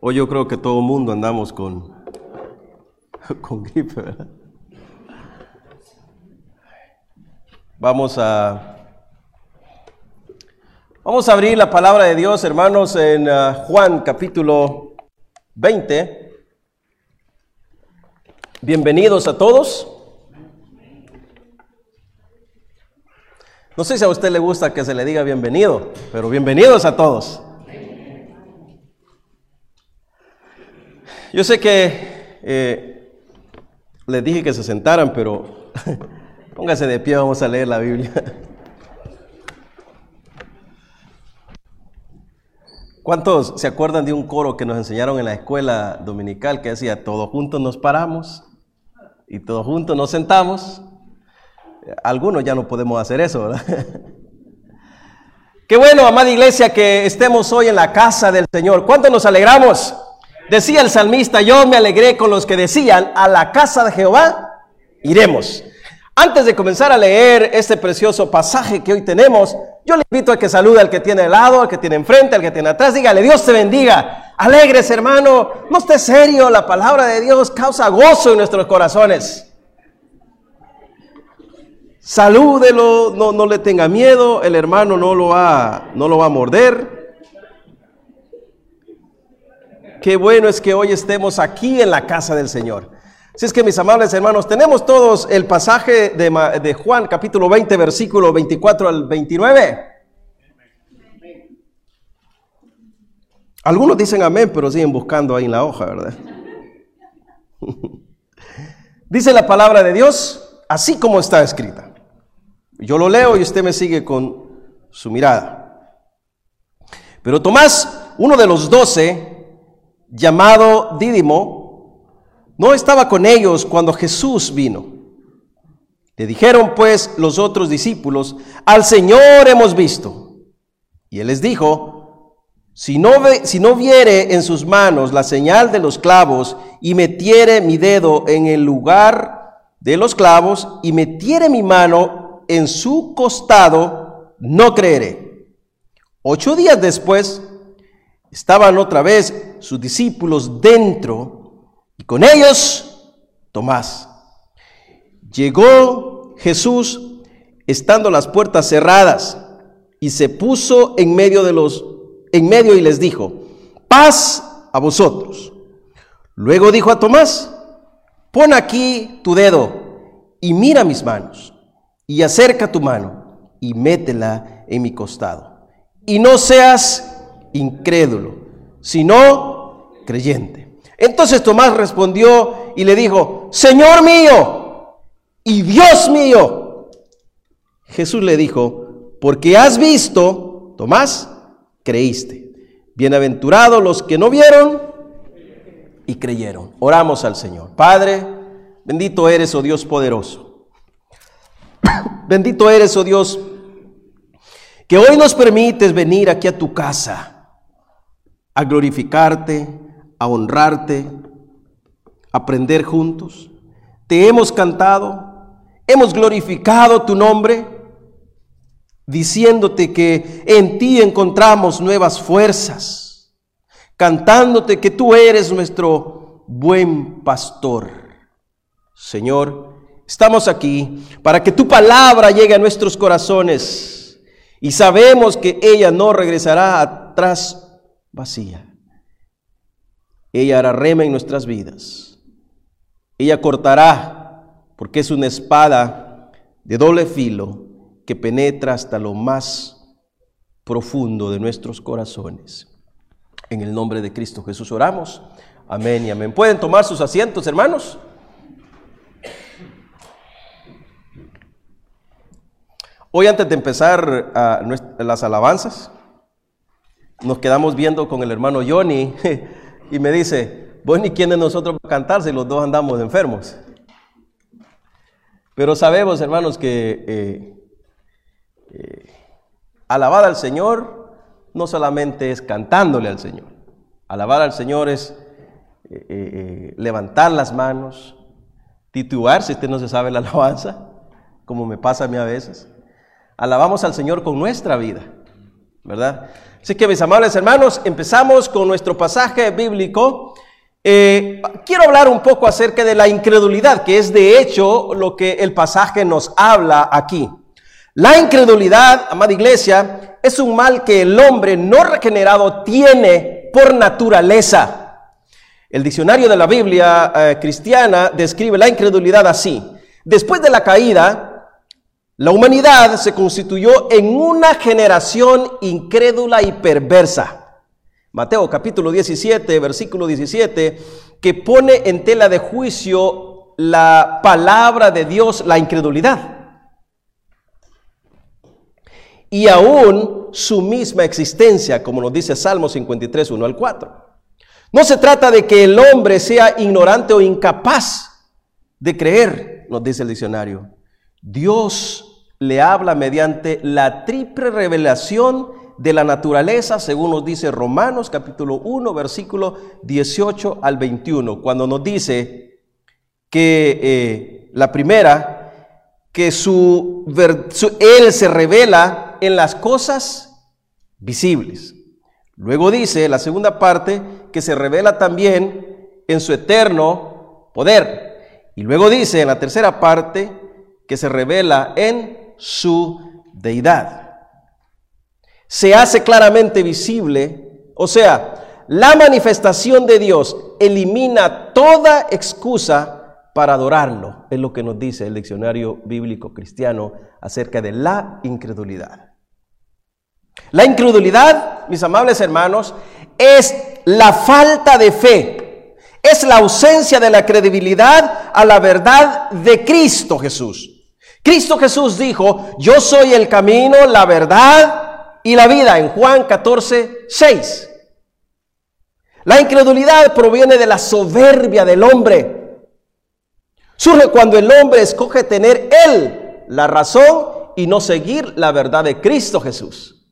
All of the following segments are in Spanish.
Hoy yo creo que todo el mundo andamos con gripe, ¿verdad? Vamos a abrir la palabra de Dios, hermanos, en Juan capítulo 20. Bienvenidos a todos. No sé si a usted le gusta que se le diga bienvenido, pero bienvenidos a todos. Yo sé que les dije que se sentaran, pero póngase de pie, vamos a leer la Biblia. ¿Cuántos se acuerdan de un coro que nos enseñaron en la escuela dominical que decía, todos juntos nos paramos y todos juntos nos sentamos? Algunos ya no podemos hacer eso, ¿verdad? Qué bueno, amada iglesia, que estemos hoy en la casa del Señor. ¿Cuántos nos alegramos? Decía el salmista, yo me alegré con los que decían, a la casa de Jehová iremos. Antes de comenzar a leer este precioso pasaje que hoy tenemos, yo le invito a que salude al que tiene al lado, al que tiene enfrente, al que tiene atrás. Dígale, Dios te bendiga. Alegres, hermano. No esté serio. La palabra de Dios causa gozo en nuestros corazones. Salúdelo, no le tenga miedo. El hermano no lo va a morder. Qué bueno es que hoy estemos aquí en la casa del Señor. Así es que, mis amables hermanos, tenemos todos el pasaje de Juan, capítulo 20, versículo 24 al 29. Algunos dicen amén, pero siguen buscando ahí en la hoja, ¿verdad? Dice la palabra de Dios, así como está escrita. Yo lo leo y usted me sigue con su mirada. Pero Tomás, uno de los 12, llamado Dídimo, no estaba con ellos cuando Jesús vino. Le dijeron pues los otros discípulos, al Señor hemos visto. Y él les dijo, si no viere en sus manos la señal de los clavos, y metiere mi dedo en el lugar de los clavos, y metiere mi mano en su costado, no creeré. 8 días después, estaban otra vez sus discípulos dentro, y con ellos Tomás. Llegó Jesús estando las puertas cerradas, y se puso en medio y les dijo, paz a vosotros. Luego dijo a Tomás, pon aquí tu dedo y mira mis manos, y acerca tu mano y métela en mi costado, y no seas incrédulo, sino creyente. Entonces Tomás respondió y le dijo, Señor mío y Dios mío. Jesús le dijo, porque has visto, Tomás, creíste. Bienaventurados los que no vieron y creyeron. Oramos al Señor. Padre, bendito eres, oh Dios poderoso. Bendito eres, oh Dios, que hoy nos permites venir aquí a tu casa a glorificarte, a honrarte, a aprender juntos. Te hemos cantado, hemos glorificado tu nombre, diciéndote que en ti encontramos nuevas fuerzas, cantándote que tú eres nuestro buen pastor. Señor, estamos aquí para que tu palabra llegue a nuestros corazones, y sabemos que ella no regresará atrás vacía. Ella hará rema en nuestras vidas. Ella cortará, porque es una espada de doble filo que penetra hasta lo más profundo de nuestros corazones. En el nombre de Cristo Jesús oramos. Amén y amén. ¿Pueden tomar sus asientos, hermanos? Hoy, antes de empezar las alabanzas, nos quedamos viendo con el hermano Johnny y me dice, bueno, ¿y quién de nosotros va a cantar si los dos andamos enfermos? Pero sabemos, hermanos, que alabar al Señor no solamente es cantándole al Señor. Alabar al Señor es levantar las manos, titubear si usted no se sabe la alabanza, como me pasa a mí a veces. Alabamos al Señor con nuestra vida, ¿verdad? Así que, mis amables hermanos, empezamos con nuestro pasaje bíblico. Quiero hablar un poco acerca de la incredulidad, que es de hecho lo que el pasaje nos habla aquí. La incredulidad, amada iglesia, es un mal que el hombre no regenerado tiene por naturaleza. El diccionario de la Biblia cristiana describe la incredulidad así: después de la caída, la humanidad se constituyó en una generación incrédula y perversa. Mateo capítulo 17, versículo 17, que pone en tela de juicio la palabra de Dios, la incredulidad. Y aún su misma existencia, como nos dice Salmo 53, 1 al 4. No se trata de que el hombre sea ignorante o incapaz de creer, nos dice el diccionario. Dios le habla mediante la triple revelación de la naturaleza, según nos dice Romanos capítulo 1, versículo 18 al 21, cuando nos dice que la primera, que Él se revela en las cosas visibles. Luego dice la segunda parte que se revela también en su eterno poder. Y luego dice en la tercera parte que se revela en su deidad. Se hace claramente visible, o sea, la manifestación de Dios elimina toda excusa para adorarlo. Es lo que nos dice el diccionario bíblico cristiano acerca de la incredulidad. La incredulidad, mis amables hermanos, es la falta de fe, es la ausencia de la credibilidad a la verdad de Cristo Jesús. Cristo Jesús dijo: yo soy el camino, la verdad y la vida, en Juan 14, 6. La incredulidad proviene de la soberbia del hombre. Surge cuando el hombre escoge tener él la razón y no seguir la verdad de Cristo Jesús.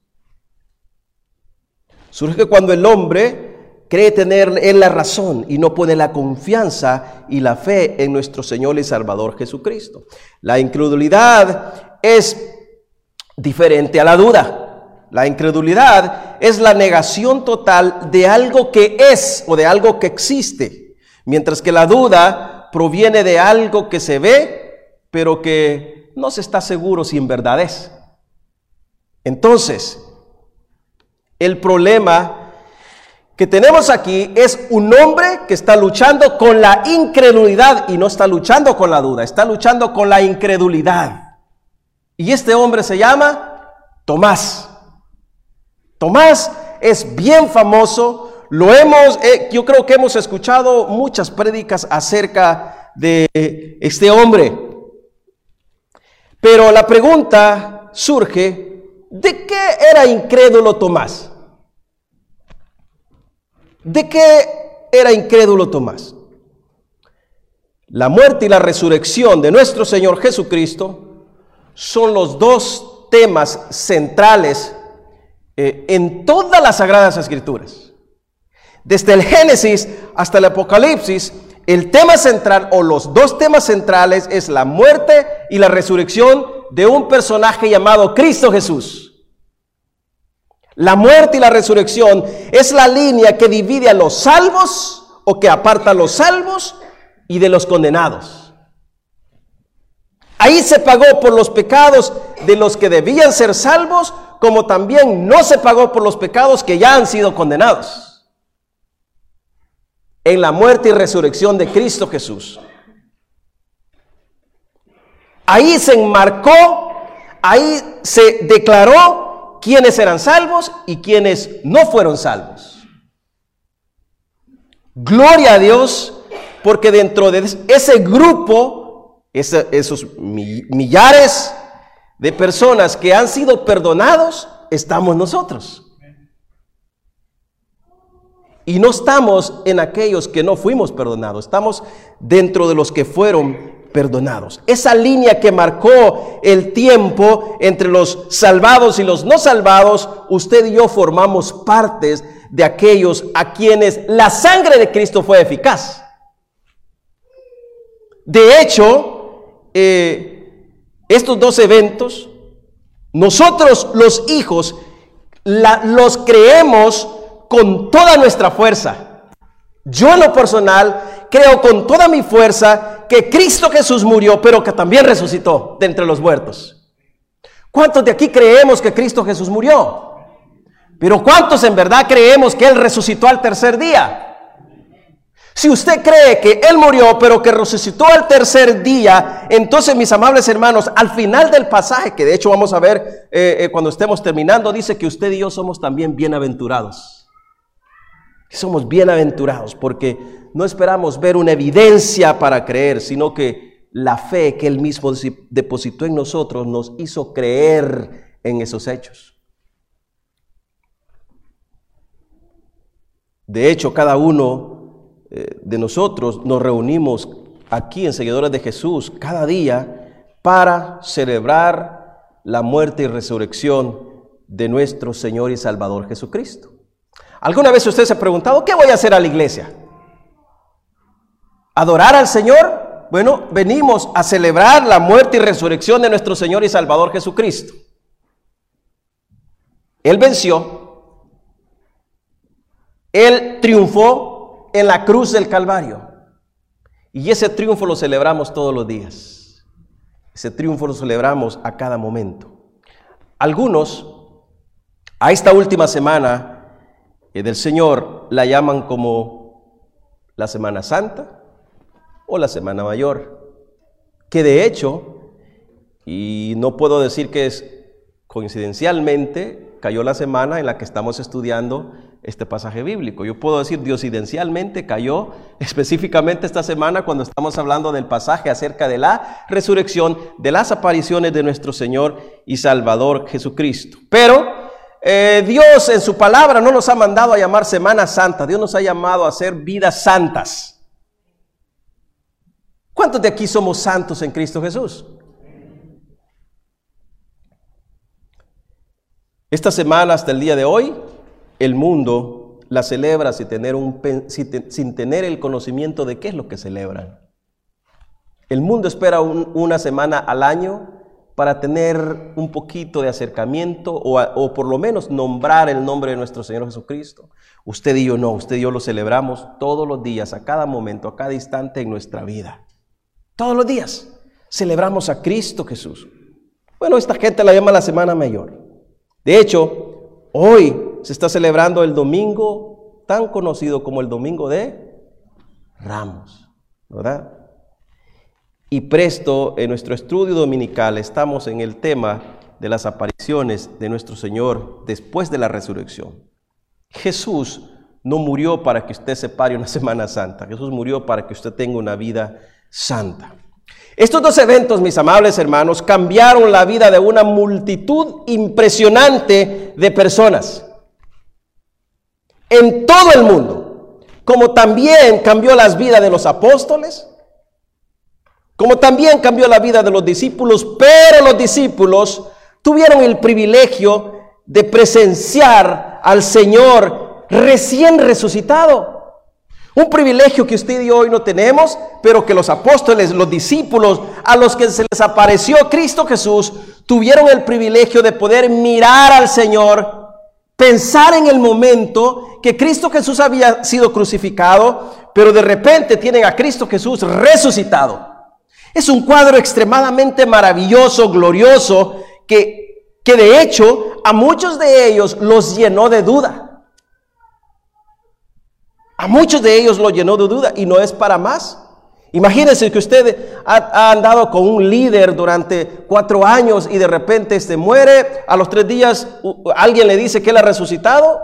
Surge cuando el hombre cree tener él la razón y no pone la confianza y la fe en nuestro Señor y Salvador Jesucristo. La incredulidad es diferente a la duda. La incredulidad es la negación total de algo que es o de algo que existe, mientras que la duda proviene de algo que se ve, pero que no se está seguro si en verdad es. Entonces, el problema que tenemos aquí es un hombre que está luchando con la incredulidad y no está luchando con la duda, está luchando con la incredulidad. Y este hombre se llama Tomás. Tomás es bien famoso, yo creo que hemos escuchado muchas prédicas acerca de este hombre. Pero la pregunta surge: ¿de qué era incrédulo Tomás? ¿De qué era incrédulo Tomás? La muerte y la resurrección de nuestro Señor Jesucristo son los dos temas centrales en todas las Sagradas Escrituras. Desde el Génesis hasta el Apocalipsis, el tema central o los dos temas centrales es la muerte y la resurrección de un personaje llamado Cristo Jesús. La muerte y la resurrección es la línea que divide a los salvos o que aparta a los salvos y de los condenados. Ahí se pagó por los pecados de los que debían ser salvos, como también no se pagó por los pecados que ya han sido condenados. En la muerte y resurrección de Cristo Jesús. Ahí se enmarcó, ahí se declaró quiénes eran salvos y quiénes no fueron salvos. Gloria a Dios, porque dentro de ese grupo, esos millares de personas que han sido perdonados, estamos nosotros. Y no estamos en aquellos que no fuimos perdonados, estamos dentro de los que fueron perdonados. Esa línea que marcó el tiempo entre los salvados y los no salvados, usted y yo formamos partes de aquellos a quienes la sangre de Cristo fue eficaz. De hecho, estos dos eventos, nosotros los hijos los creemos con toda nuestra fuerza. Yo en lo personal creo con toda mi fuerza que Cristo Jesús murió, pero que también resucitó de entre los muertos. ¿Cuántos de aquí creemos que Cristo Jesús murió? Pero ¿cuántos en verdad creemos que Él resucitó al tercer día? Si usted cree que Él murió, pero que resucitó al tercer día, entonces, mis amables hermanos, al final del pasaje, que de hecho vamos a ver cuando estemos terminando, dice que usted y yo somos también bienaventurados. Somos bienaventurados porque no esperamos ver una evidencia para creer, sino que la fe que Él mismo depositó en nosotros nos hizo creer en esos hechos. De hecho, cada uno de nosotros nos reunimos aquí en Seguidores de Jesús cada día para celebrar la muerte y resurrección de nuestro Señor y Salvador Jesucristo. ¿Alguna vez usted se ha preguntado qué voy a hacer a la iglesia? ¿Adorar al Señor? Bueno, venimos a celebrar la muerte y resurrección de nuestro Señor y Salvador Jesucristo. Él venció, Él triunfó en la cruz del Calvario. Y ese triunfo lo celebramos todos los días. Ese triunfo lo celebramos a cada momento. Algunos, a esta última semana del Señor, la llaman como la Semana Santa o la Semana Mayor. Que de hecho, y no puedo decir que es coincidencialmente, cayó la semana en la que estamos estudiando este pasaje bíblico. Yo puedo decir diosidencialmente cayó específicamente esta semana cuando estamos hablando del pasaje acerca de la resurrección, de las apariciones de nuestro Señor y Salvador Jesucristo. Pero Dios en su palabra no nos ha mandado a llamar Semana Santa, Dios nos ha llamado a hacer vidas santas. ¿Cuántos de aquí somos santos en Cristo Jesús? Esta semana hasta el día de hoy, el mundo la celebra sin tener el conocimiento de qué es lo que celebran. El mundo espera una semana al año para tener un poquito de acercamiento o por lo menos nombrar el nombre de nuestro Señor Jesucristo. Usted y yo no, usted y yo lo celebramos todos los días, a cada momento, a cada instante en nuestra vida. Todos los días celebramos a Cristo Jesús. Bueno, esta gente la llama la Semana Mayor. De hecho, hoy se está celebrando el domingo tan conocido como el Domingo de Ramos, ¿verdad? Y presto en nuestro estudio dominical estamos en el tema de las apariciones de nuestro Señor después de la resurrección. Jesús no murió para que usted se pare una Semana Santa, Jesús murió para que usted tenga una vida santa. Estos dos eventos, mis amables hermanos, cambiaron la vida de una multitud impresionante de personas en todo el mundo, como también cambió las vidas de los apóstoles, como también cambió la vida de los discípulos, pero los discípulos tuvieron el privilegio de presenciar al Señor recién resucitado. Un privilegio que usted y yo hoy no tenemos, pero que los apóstoles, los discípulos, a los que se les apareció Cristo Jesús, tuvieron el privilegio de poder mirar al Señor, pensar en el momento que Cristo Jesús había sido crucificado, pero de repente tienen a Cristo Jesús resucitado. Es un cuadro extremadamente maravilloso, glorioso, que de hecho a muchos de ellos los llenó de duda. A muchos de ellos lo llenó de duda y no es para más. Imagínense que usted ha andado con un líder durante 4 años y de repente muere, a los 3 días alguien le dice que él ha resucitado.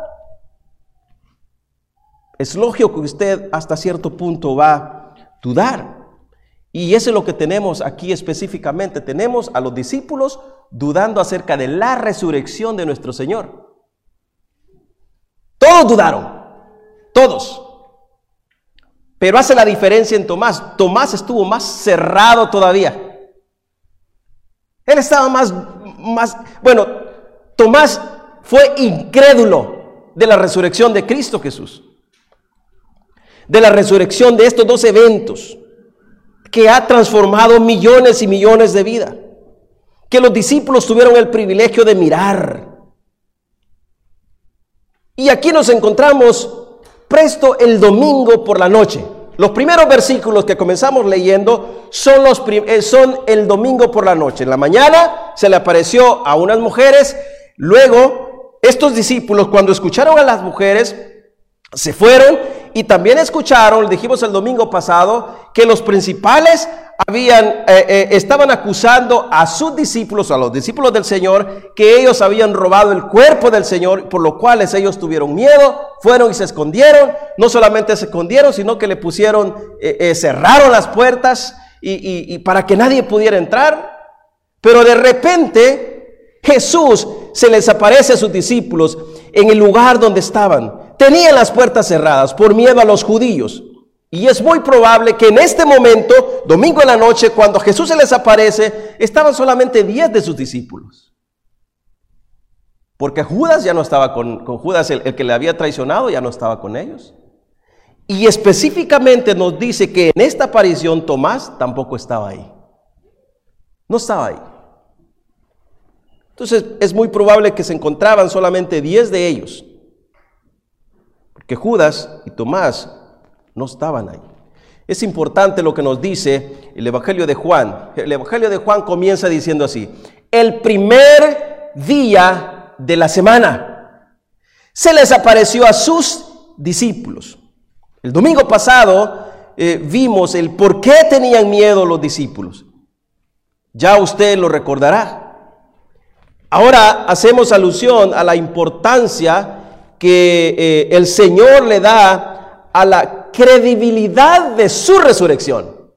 Es lógico que usted hasta cierto punto va a dudar. Y eso es lo que tenemos aquí específicamente. Tenemos a los discípulos dudando acerca de la resurrección de nuestro Señor. Todos dudaron. Todos. Pero hace la diferencia en Tomás. Tomás estuvo más cerrado todavía. Él estaba bueno, Tomás fue incrédulo de la resurrección de Cristo Jesús. De la resurrección de estos dos eventos que ha transformado millones y millones de vidas. Que los discípulos tuvieron el privilegio de mirar. Y aquí nos encontramos presto el domingo por la noche. Los primeros versículos que comenzamos leyendo son el domingo por la noche. En la mañana se le apareció a unas mujeres. Luego, estos discípulos, cuando escucharon a las mujeres, se fueron y también escucharon, dijimos el domingo pasado, que los principales estaban acusando a sus discípulos, a los discípulos del Señor, que ellos habían robado el cuerpo del Señor, por lo cual ellos tuvieron miedo, fueron y se escondieron. No solamente se escondieron, sino que le pusieron, cerraron las puertas y para que nadie pudiera entrar. Pero de repente Jesús se les aparece a sus discípulos en el lugar donde estaban. Tenían las puertas cerradas por miedo a los judíos. Y es muy probable que en este momento, domingo en la noche, cuando Jesús se les aparece, estaban solamente 10 de sus discípulos. Porque Judas ya no estaba con Judas, el que le había traicionado, ya no estaba con ellos. Y específicamente nos dice que en esta aparición Tomás tampoco estaba ahí. No estaba ahí. Entonces es muy probable que se encontraban solamente 10 de ellos. Porque Judas y Tomás no estaban ahí. Es importante lo que nos dice el Evangelio de Juan. El Evangelio de Juan comienza diciendo así: el primer día de la semana se les apareció a sus discípulos. El domingo pasado vimos el por qué tenían miedo los discípulos. Ya usted lo recordará. Ahora hacemos alusión a la importancia que el Señor le da a la credibilidad de su resurrección.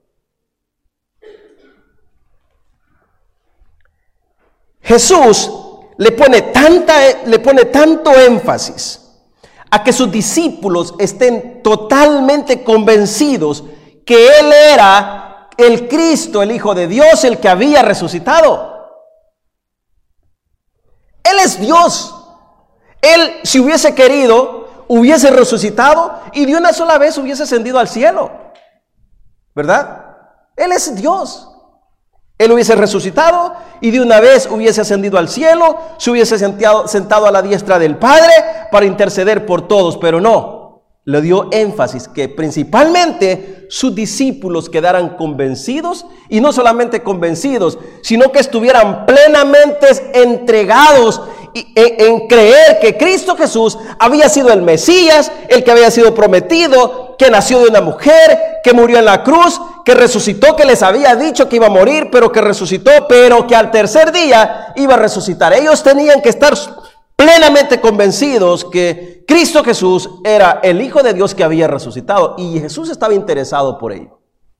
Jesús le pone tanto énfasis a que sus discípulos estén totalmente convencidos que Él era el Cristo, el Hijo de Dios, el que había resucitado. Él es Dios. Él, si hubiese querido, hubiese resucitado y de una sola vez hubiese ascendido al cielo, ¿verdad? Él es Dios. Él hubiese resucitado y de una vez hubiese ascendido al cielo, se hubiese sentado a la diestra del Padre para interceder por todos, pero no, le dio énfasis que principalmente sus discípulos quedaran convencidos, y no solamente convencidos, sino que estuvieran plenamente entregados en creer que Cristo Jesús había sido el Mesías, el que había sido prometido, que nació de una mujer, que murió en la cruz, que resucitó, que les había dicho que iba a morir, pero que resucitó, pero que al tercer día iba a resucitar. Ellos tenían que estar plenamente convencidos que Cristo Jesús era el Hijo de Dios que había resucitado, y Jesús estaba interesado por ello.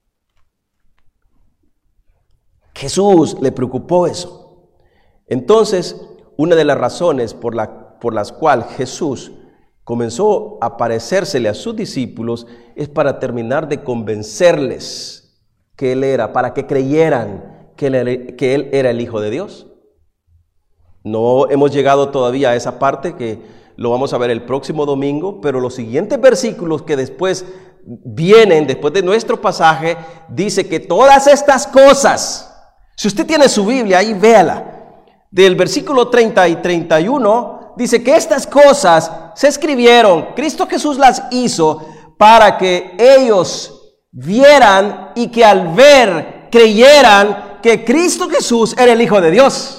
Jesús le preocupó eso. Entonces, una de las razones por las cuales Jesús comenzó a aparecérsele a sus discípulos es para terminar de convencerles que Él era, para que creyeran que Él era el Hijo de Dios. No hemos llegado todavía a esa parte, que lo vamos a ver el próximo domingo, pero los siguientes versículos que después vienen, después de nuestro pasaje, dice que todas estas cosas, si usted tiene su Biblia ahí, véala. Del versículo 30 y 31, dice que estas cosas se escribieron, Cristo Jesús las hizo para que ellos vieran y que al ver creyeran que Cristo Jesús era el Hijo de Dios.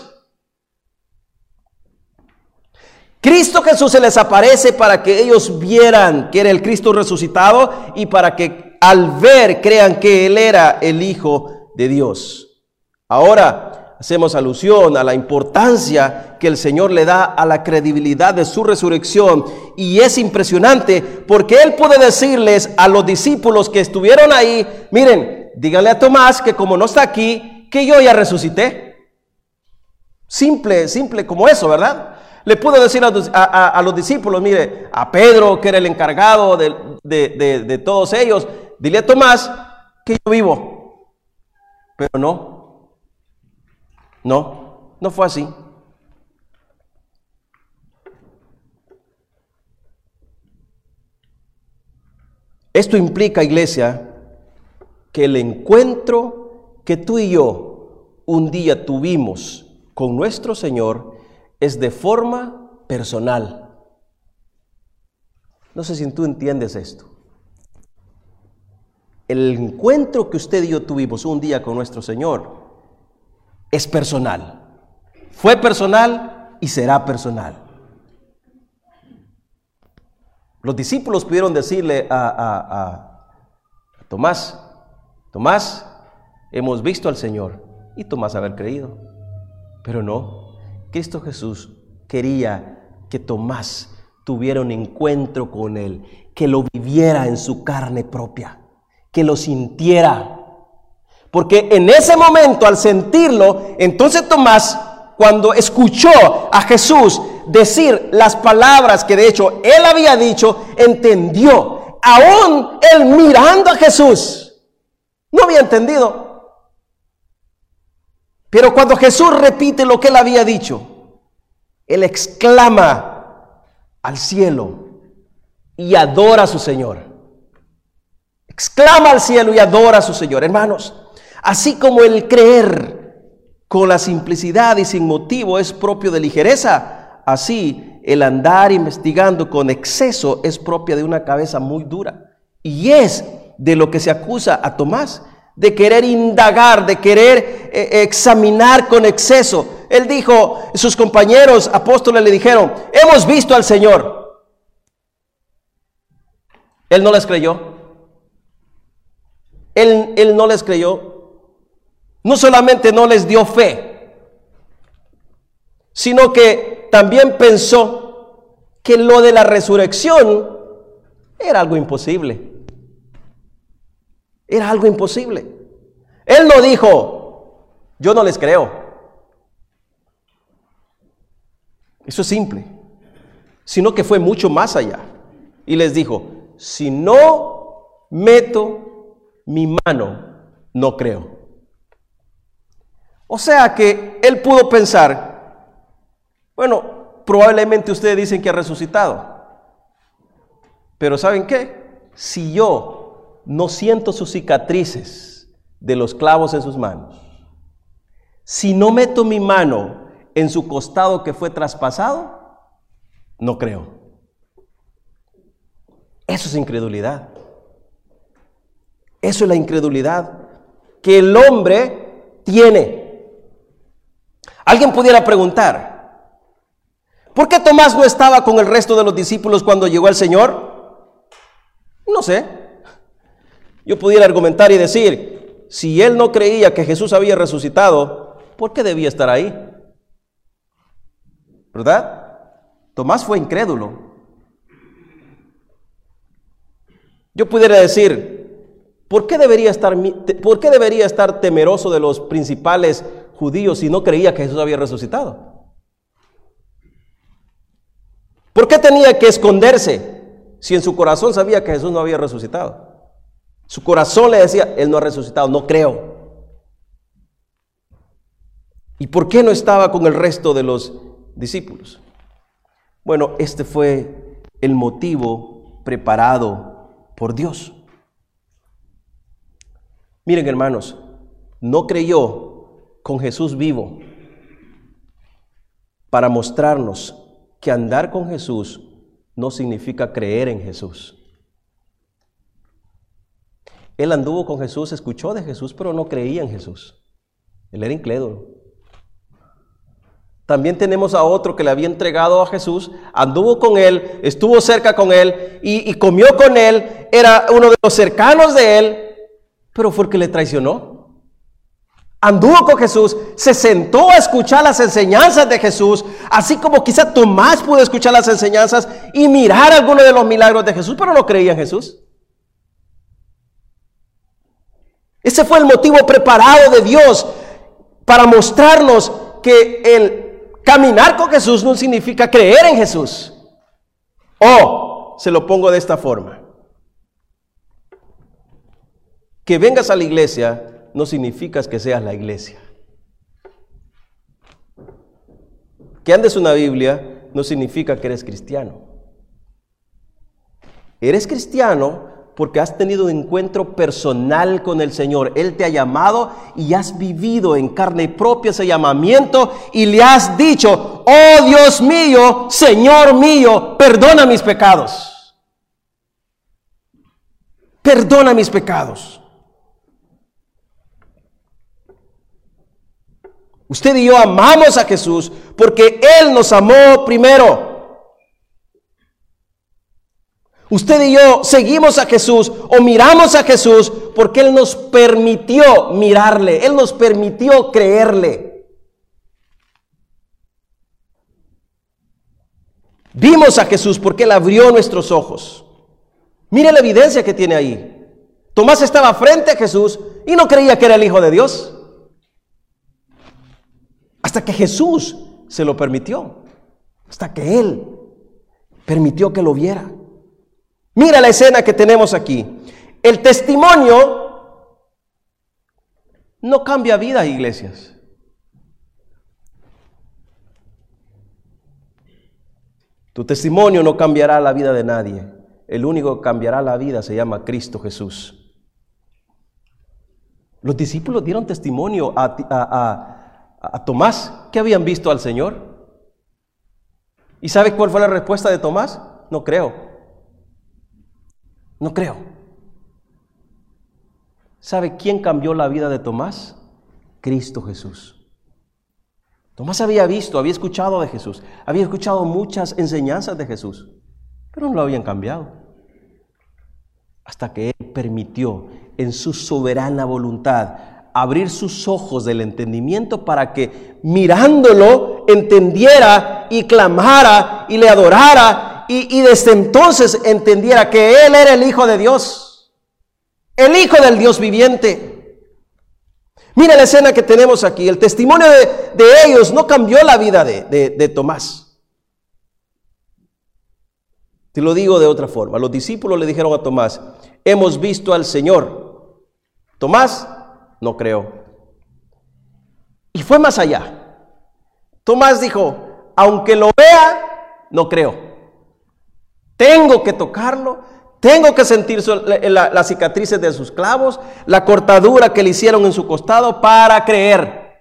Cristo Jesús se les aparece para que ellos vieran que era el Cristo resucitado y para que al ver crean que Él era el Hijo de Dios. Ahora hacemos alusión a la importancia que el Señor le da a la credibilidad de su resurrección, y es impresionante porque Él puede decirles a los discípulos que estuvieron ahí: miren, díganle a Tomás que como no está aquí, que yo ya resucité. Simple como eso, ¿verdad? Le puedo decir a los discípulos, mire, a Pedro, que era el encargado de todos ellos, dile a Tomás que yo vivo. Pero no fue así. Esto implica, iglesia, que el encuentro que tú y yo un día tuvimos con nuestro Señor es de forma personal. No sé si tú entiendes esto. El encuentro que usted y yo tuvimos un día con nuestro Señor es personal. Fue personal y será personal. Los discípulos pudieron decirle a Tomás, Tomás, hemos visto al Señor, y Tomás haber creído. Pero no, Cristo Jesús quería que Tomás tuviera un encuentro con Él, que lo viviera en su carne propia, que lo sintiera. Porque en ese momento, al sentirlo, entonces Tomás, cuando escuchó a Jesús decir las palabras que de hecho Él había dicho, entendió. Aún Él mirando a Jesús, no había entendido. Pero cuando Jesús repite lo que Él había dicho, Él exclama al cielo y adora a su Señor. Exclama al cielo y adora a su Señor. Hermanos, así como el creer con la simplicidad y sin motivo es propio de ligereza, así el andar investigando con exceso es propia de una cabeza muy dura. Y es de lo que se acusa a Tomás, de querer indagar, de querer examinar con exceso. Él dijo, sus compañeros apóstoles le dijeron, hemos visto al Señor. Él no les creyó. Él no les creyó. No solamente no les dio fe, sino que también pensó que lo de la resurrección era algo imposible. Era algo imposible. Él no dijo, yo no les creo. Eso es simple. Sino que fue mucho más allá. Y les dijo, si no meto mi mano, no creo. O sea que él pudo pensar, bueno, probablemente ustedes dicen que ha resucitado. Pero ¿saben qué? Si yo no siento sus cicatrices de los clavos en sus manos, si no meto mi mano en su costado que fue traspasado, no creo. Eso es incredulidad. Eso es la incredulidad que el hombre tiene. Alguien pudiera preguntar, ¿por qué Tomás no estaba con el resto de los discípulos cuando llegó el Señor? No sé. Yo pudiera argumentar y decir, si él no creía que Jesús había resucitado, ¿por qué debía estar ahí? ¿Verdad? Tomás fue incrédulo. Yo pudiera decir, ¿por qué debería estar temeroso de los principales judíos si no creía que Jesús había resucitado? ¿Por qué tenía que esconderse si en su corazón sabía que Jesús no había resucitado? Su corazón le decía, Él no ha resucitado, no creo. ¿Y por qué no estaba con el resto de los discípulos? Bueno, este fue el motivo preparado por Dios. Miren, hermanos, no creyó con Jesús vivo para mostrarnos que andar con Jesús no significa creer en Jesús. Él anduvo con Jesús, escuchó de Jesús, pero no creía en Jesús. Él era incrédulo. También tenemos a otro que le había entregado a Jesús, anduvo con Él, estuvo cerca con Él y comió con Él, era uno de los cercanos de Él, pero fue el que le traicionó. Anduvo con Jesús, se sentó a escuchar las enseñanzas de Jesús, así como quizá Tomás pudo escuchar las enseñanzas y mirar algunos de los milagros de Jesús, pero no creía en Jesús. Ese fue el motivo preparado de Dios para mostrarnos que el caminar con Jesús no significa creer en Jesús. O, se lo pongo de esta forma, que vengas a la iglesia no significa que seas la iglesia. Que andes una Biblia no significa que eres cristiano. Eres cristiano porque has tenido un encuentro personal con el Señor. Él te ha llamado y has vivido en carne propia ese llamamiento y le has dicho, oh Dios mío, Señor mío, perdona mis pecados. perdona mis pecados. Usted y yo amamos a Jesús porque Él nos amó primero. Usted y yo seguimos a Jesús o miramos a Jesús porque Él nos permitió mirarle, Él nos permitió creerle. Vimos a Jesús porque Él abrió nuestros ojos. Mire la evidencia que tiene ahí. Tomás estaba frente a Jesús y no creía que era el Hijo de Dios. Hasta que Jesús se lo permitió. Hasta que Él permitió que lo viera. Mira la escena que tenemos aquí. El testimonio no cambia vidas, iglesias. Tu testimonio no cambiará la vida de nadie. El único que cambiará la vida se llama Cristo Jesús. Los discípulos dieron testimonio a Tomás que habían visto al Señor. ¿Y sabe cuál fue la respuesta de Tomás? No creo. No creo. ¿Sabe quién cambió la vida de Tomás? Cristo Jesús. Tomás había visto, había escuchado de Jesús, había escuchado muchas enseñanzas de Jesús, pero no lo habían cambiado. Hasta que Él permitió en su soberana voluntad abrir sus ojos del entendimiento para que mirándolo entendiera y clamara y le adorara y desde entonces entendiera que Él era el Hijo de Dios, el Hijo del Dios viviente. Mira la escena que tenemos aquí. El testimonio de ellos no cambió la vida de Tomás. Te lo digo de otra forma. Los discípulos le dijeron a Tomás: hemos visto al Señor. Tomás no creó. Y fue más allá. Tomás dijo: aunque lo vea, no creo. Tengo que tocarlo, tengo que sentir las cicatrices de sus clavos, la cortadura que le hicieron en su costado para creer.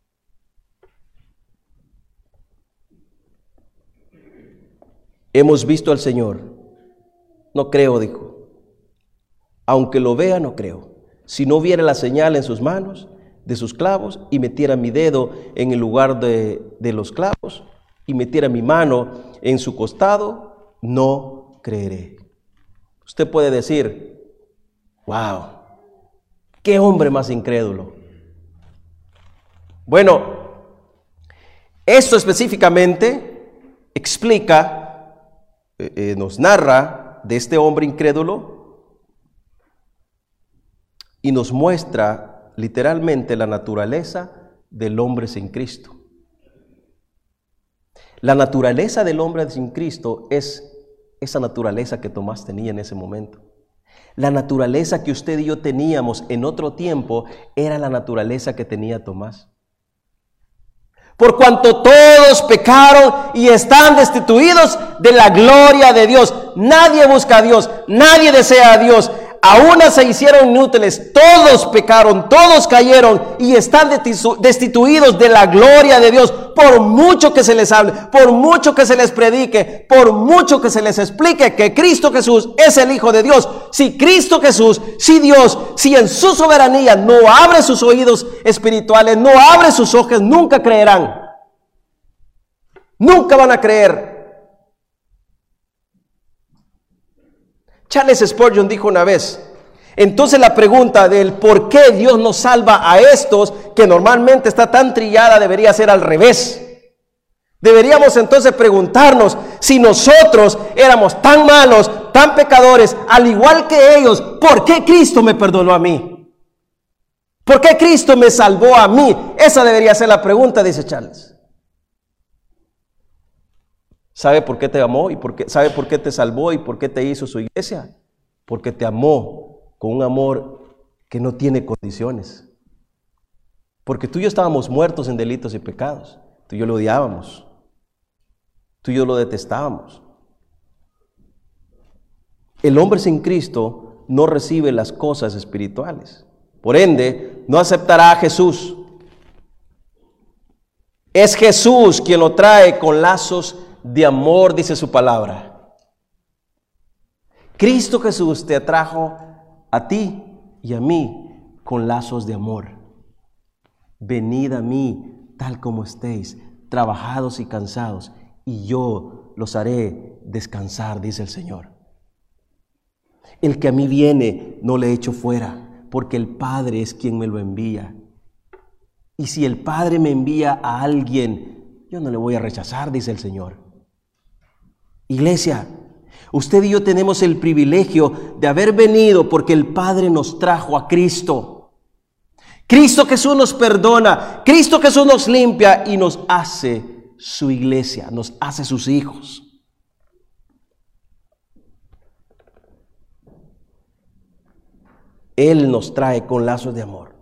Hemos visto al Señor. No creo, dijo. Aunque lo vea, no creo. Si no viera la señal en sus manos, de sus clavos, y metiera mi dedo en el lugar de los clavos, y metiera mi mano en su costado, no creeré. Usted puede decir: wow, qué hombre más incrédulo. Bueno, esto específicamente explica, nos narra de este hombre incrédulo y nos muestra literalmente la naturaleza del hombre sin Cristo. La naturaleza del hombre sin Cristo es esa naturaleza que Tomás tenía en ese momento. La naturaleza que usted y yo teníamos en otro tiempo era la naturaleza que tenía Tomás. Por cuanto todos pecaron y están destituidos de la gloria de Dios. Nadie busca a Dios, nadie desea a Dios. Aún se hicieron inútiles, todos pecaron, todos cayeron y están destituidos de la gloria de Dios. Por mucho que se les hable, por mucho que se les predique, por mucho que se les explique que Cristo Jesús es el Hijo de Dios. Si Cristo Jesús, si Dios, si en su soberanía no abre sus oídos espirituales, no abre sus ojos, nunca creerán. Nunca van a creer. Charles Spurgeon dijo una vez: entonces la pregunta del por qué Dios nos salva a estos, que normalmente está tan trillada, debería ser al revés. Deberíamos entonces preguntarnos: si nosotros éramos tan malos, tan pecadores, al igual que ellos, ¿por qué Cristo me perdonó a mí? ¿Por qué Cristo me salvó a mí? Esa debería ser la pregunta, dice Charles. ¿Sabe por qué te amó? ¿Sabe por qué te salvó y por qué te hizo su iglesia? Porque te amó con un amor que no tiene condiciones. Porque tú y yo estábamos muertos en delitos y pecados. Tú y yo lo odiábamos. Tú y yo lo detestábamos. El hombre sin Cristo no recibe las cosas espirituales. Por ende, no aceptará a Jesús. Es Jesús quien lo trae con lazos de amor, dice su palabra. Cristo Jesús te atrajo a ti y a mí con lazos de amor. Venid a mí tal como estéis, trabajados y cansados, y yo los haré descansar, dice el Señor. El que a mí viene, no le echo fuera, porque el Padre es quien me lo envía. Y si el Padre me envía a alguien, yo no le voy a rechazar, dice el Señor. Iglesia, usted y yo tenemos el privilegio de haber venido porque el Padre nos trajo a Cristo. Cristo Jesús nos perdona, Cristo Jesús nos limpia y nos hace su iglesia, nos hace sus hijos. Él nos trae con lazos de amor.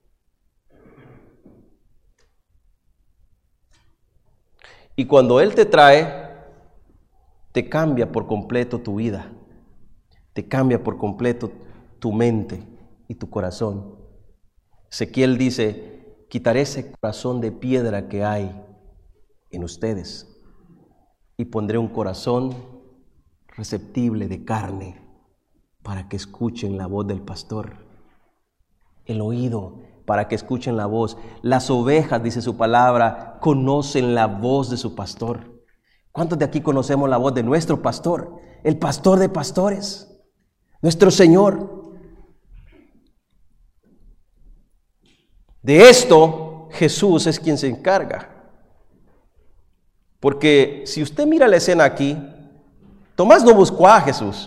Y cuando Él te trae, te cambia por completo tu vida, te cambia por completo tu mente y tu corazón. Ezequiel dice, quitaré ese corazón de piedra que hay en ustedes y pondré un corazón receptible de carne para que escuchen la voz del pastor, el oído para que escuchen la voz. Las ovejas, dice su palabra, conocen la voz de su pastor. ¿Cuántos de aquí conocemos la voz de nuestro pastor? El pastor de pastores, nuestro Señor. De esto Jesús es quien se encarga. Porque si usted mira la escena aquí, Tomás no buscó a Jesús.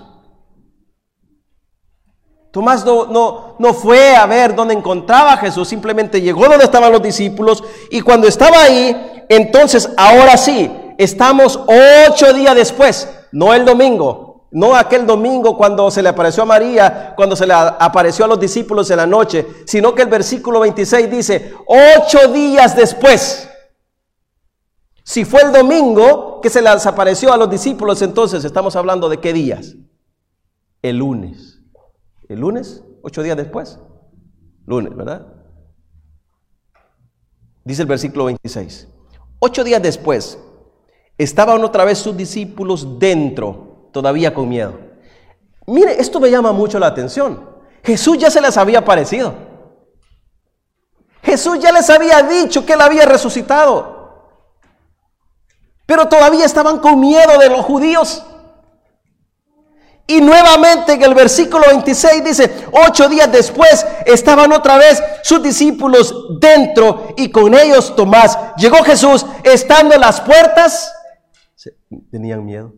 Tomás no fue a ver dónde encontraba a Jesús, simplemente llegó donde estaban los discípulos y cuando estaba ahí, entonces ahora sí, estamos 8 días después, no el domingo, no aquel domingo cuando se le apareció a María, cuando se le apareció a los discípulos en la noche, sino que el versículo 26 dice, 8 días después. Si fue el domingo que se les apareció a los discípulos, entonces estamos hablando de ¿qué días? El lunes. ¿El lunes? 8 días después. Lunes, ¿verdad? Dice el versículo 26. 8 días después, estaban otra vez sus discípulos dentro, todavía con miedo. Mire, esto me llama mucho la atención. Jesús ya se les había aparecido. Jesús ya les había dicho que Él había resucitado. Pero todavía estaban con miedo de los judíos. Y nuevamente en el versículo 26 dice, 8 días después estaban otra vez sus discípulos dentro y con ellos Tomás. Llegó Jesús, estando en las puertas, tenían miedo.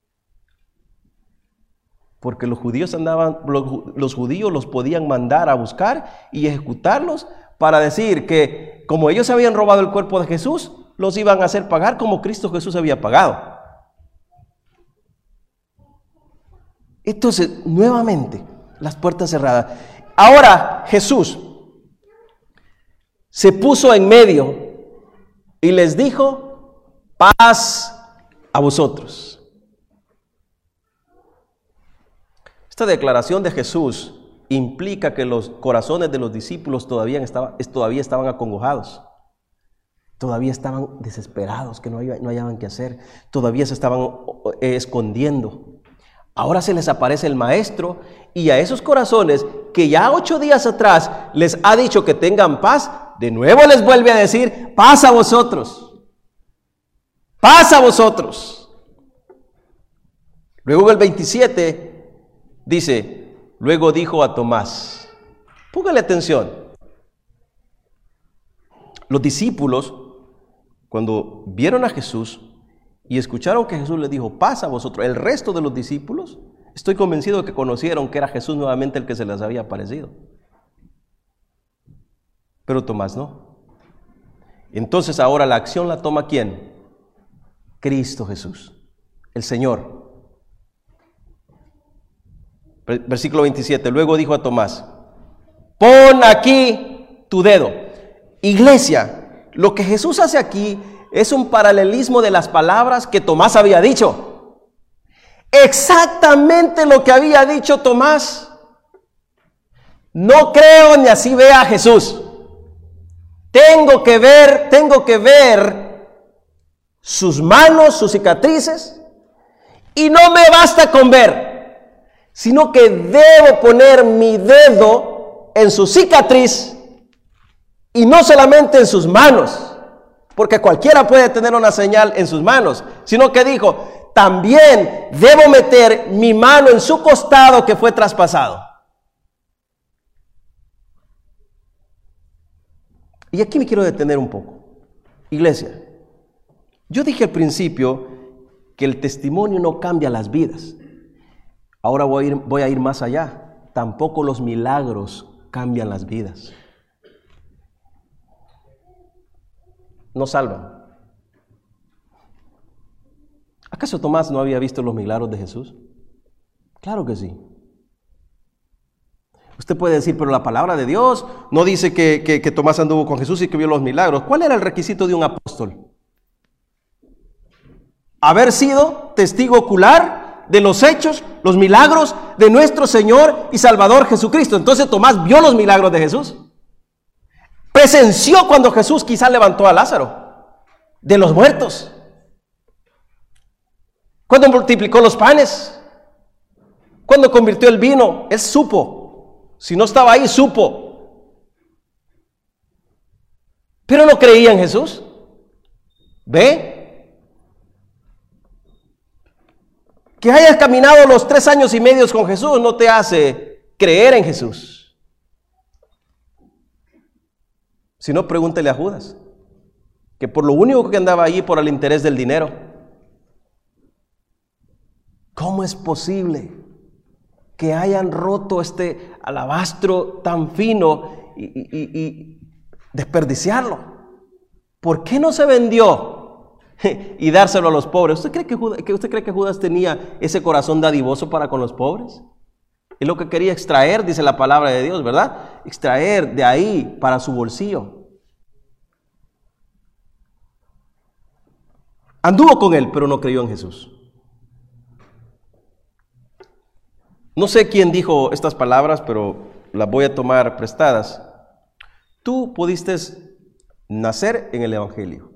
Porque los judíos los podían mandar a buscar y ejecutarlos para decir que como ellos habían robado el cuerpo de Jesús, los iban a hacer pagar como Cristo Jesús había pagado. Entonces, nuevamente, las puertas cerradas. Ahora Jesús se puso en medio y les dijo, paz a vosotros. Esta declaración de Jesús implica que los corazones de los discípulos todavía estaban acongojados. Todavía estaban desesperados, que no hallaban qué hacer. Todavía se estaban escondiendo. Ahora se les aparece el Maestro y a esos corazones que ya 8 días atrás les ha dicho que tengan paz, de nuevo les vuelve a decir, paz a vosotros. Paz a vosotros. Luego en el 27 dice, luego dijo a Tomás, póngale atención. Los discípulos, cuando vieron a Jesús y escucharon que Jesús les dijo, paz a vosotros, el resto de los discípulos, estoy convencido de que conocieron que era Jesús nuevamente el que se les había aparecido. Pero Tomás no. Entonces ahora la acción la toma ¿quién? Cristo Jesús, el Señor. Versículo 27, luego dijo a Tomás, pon aquí tu dedo. Iglesia, lo que Jesús hace aquí es un paralelismo de las palabras que Tomás había dicho. Exactamente lo que había dicho Tomás. No creo ni así vea a Jesús. Tengo que ver sus manos, sus cicatrices, y no me basta con ver. sino que debo poner mi dedo en su cicatriz y no solamente en sus manos, porque cualquiera puede tener una señal en sus manos, sino que dijo, también debo meter mi mano en su costado que fue traspasado. Y aquí me quiero detener un poco. Iglesia, yo dije al principio que el testimonio no cambia las vidas. Ahora voy a ir más allá. Tampoco los milagros cambian las vidas. No salvan. ¿Acaso Tomás no había visto los milagros de Jesús? Claro que sí. Usted puede decir, pero la palabra de Dios no dice que Tomás anduvo con Jesús y que vio los milagros. ¿Cuál era el requisito de un apóstol? Haber sido testigo ocular de los hechos, los milagros de nuestro Señor y Salvador Jesucristo. Entonces Tomás vio los milagros de Jesús. Presenció cuando Jesús quizás levantó a Lázaro de los muertos. Cuando multiplicó los panes. Cuando convirtió el vino, él supo. Si no estaba ahí, supo. Pero no creía en Jesús. ¿Ve? Que hayas caminado los 3 años y medio con Jesús no te hace creer en Jesús. Si no, pregúntele a Judas, que por lo único que andaba allí por el interés del dinero. ¿Cómo es posible que hayan roto este alabastro tan fino y desperdiciarlo? ¿Por qué no se vendió y dárselo a los pobres? ¿Usted cree que Judas tenía ese corazón dadivoso para con los pobres? Es lo que quería extraer, dice la palabra de Dios, ¿verdad? Extraer de ahí para su bolsillo. Anduvo con él, pero no creyó en Jesús. No sé quién dijo estas palabras, pero las voy a tomar prestadas. Tú pudiste nacer en el Evangelio,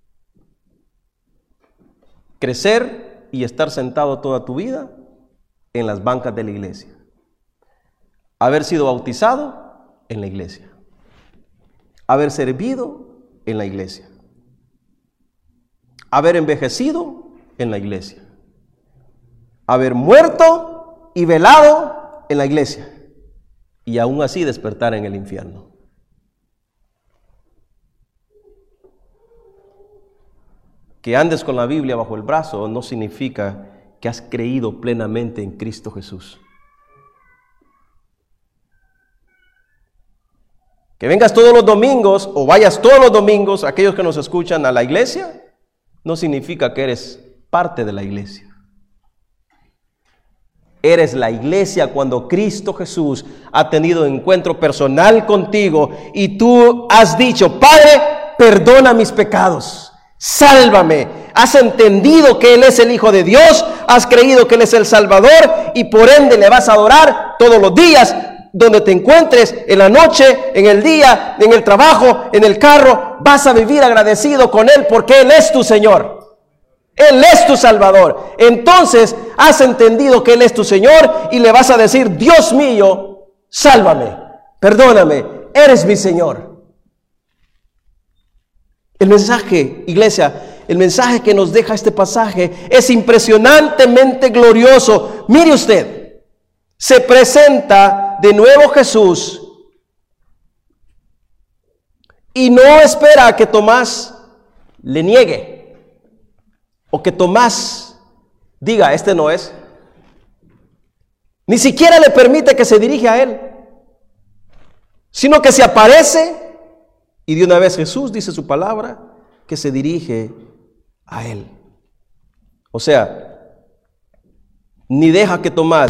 crecer y estar sentado toda tu vida en las bancas de la iglesia, haber sido bautizado en la iglesia, haber servido en la iglesia, haber envejecido en la iglesia, haber muerto y velado en la iglesia, y aún así despertar en el infierno. Que andes con la Biblia bajo el brazo no significa que has creído plenamente en Cristo Jesús. Que vengas todos los domingos o vayas todos los domingos, aquellos que nos escuchan, a la iglesia, no significa que eres parte de la iglesia. Eres la iglesia cuando Cristo Jesús ha tenido encuentro personal contigo y tú has dicho, Padre, perdona mis pecados, sálvame. Has entendido que Él es el Hijo de Dios, has creído que Él es el Salvador y por ende le vas a adorar todos los días, donde te encuentres, en la noche, en el día, en el trabajo, en el carro. Vas a vivir agradecido con Él porque Él es tu Señor. Él es tu Salvador. Entonces has entendido que Él es tu Señor y le vas a decir, Dios mío, sálvame, perdóname, eres mi Señor. El mensaje, iglesia, el mensaje que nos deja este pasaje es impresionantemente glorioso. Mire usted, se presenta de nuevo Jesús y no espera a que Tomás le niegue. O que Tomás diga, este no es. Ni siquiera le permite que se dirija a él, sino que se aparece y de una vez Jesús dice su palabra que se dirige a él. O sea, ni deja que Tomás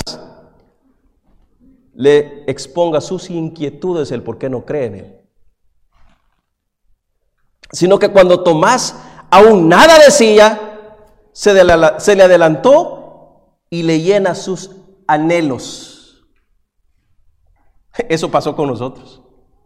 le exponga sus inquietudes, el por qué no cree en él, sino que cuando Tomás aún nada decía, se le adelantó y le llena sus anhelos. Eso pasó con nosotros.